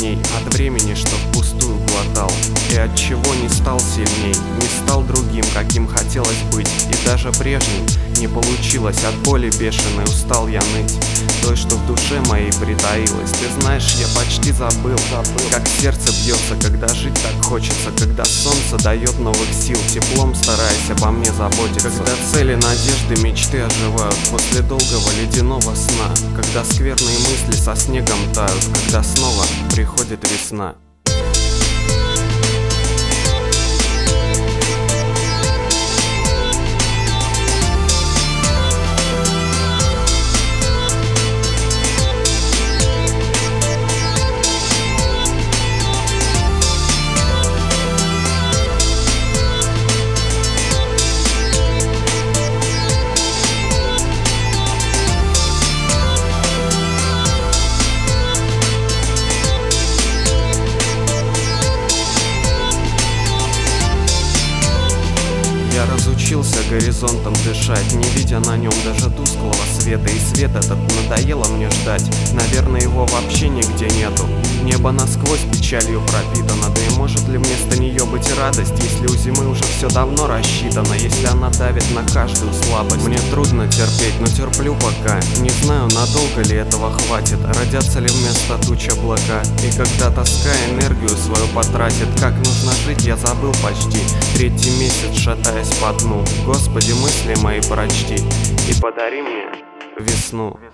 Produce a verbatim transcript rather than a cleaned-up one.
дней от времени, что впустую глотал. И от чего не стал сильней, не стал другим, каким хотелось быть. И даже прежним не получилось, от боли бешеной устал я ныть, той, что в душе моей притаилась. Ты знаешь, я почти забыл, забыл, как сердце бьется, когда жить так хочется, когда солнце дает новых сил, теплом стараясь обо мне заботиться, когда цели, надежды, мечты оживают после долгого ледяного сна, когда скверные мысли со снегом тают, когда снова приходит весна. Я разучился горизонтом дышать, не видя на нем даже тусклого света. И свет этот надоело мне ждать, наверное, его вообще нигде нету. Небо насквозь печалью пропитано, да и может ли вместо нее быть радость, если у зимы уже все давно рассчитано, если она давит на каждую слабость. Мне трудно терпеть, но терплю пока, не знаю, надолго ли этого хватит, родятся ли вместо туч облака. И когда тоска энергию свою потратит, как нужно жить, я забыл почти. Третий месяц шатаясь по дну, Господи, мысли мои прочти и подари мне весну.